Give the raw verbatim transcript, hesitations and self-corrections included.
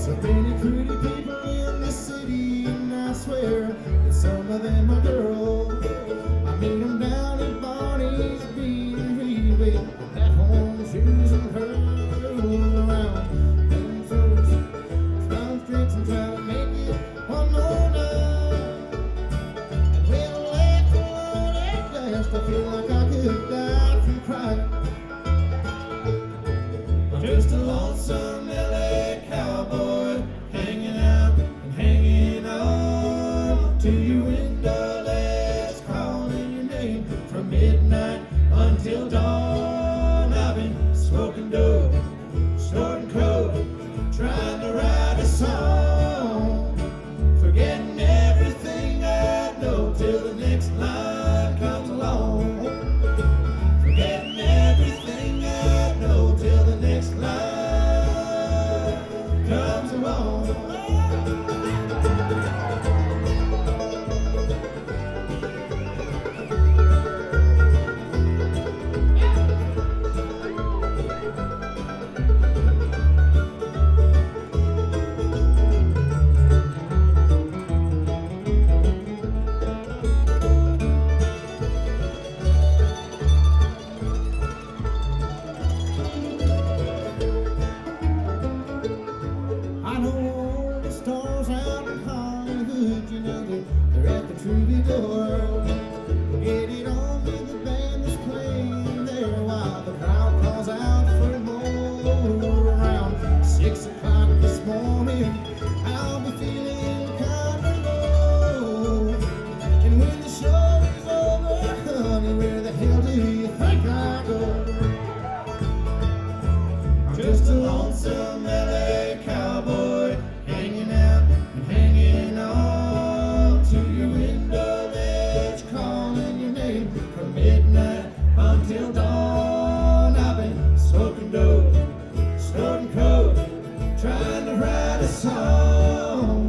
So many pretty people in the city, and I swear that some of them are girls. I meet them down at Barney's Bean and Reed, at home shoes and curls around them folks. Down streets and try to make it one more night. And when I left alone at last, I feel like I could die from crying. I'm just a lonesome L A cowboy, hanging out and hanging on to your window ledge, calling your name from midnight until dawn. I've been smoking dope, snorting coke, trying to write a song, forgetting everything I know till the next line comes along. Forgetting everything I know till the next line comes along. I know all the stars out in Hollywood, you know they're, they're at the Troubadour. Get it on with the band that's playing there while the crowd calls out for more. Around six o'clock this morning, I'll be feeling kind of low. And when the show is over, honey, where the hell do you think I go? I'm just a lonesome L A cowboy, hanging out and hanging on to your window ledge, calling your name from midnight until dawn. I've been smoking dope, snorting coke, trying to write a song,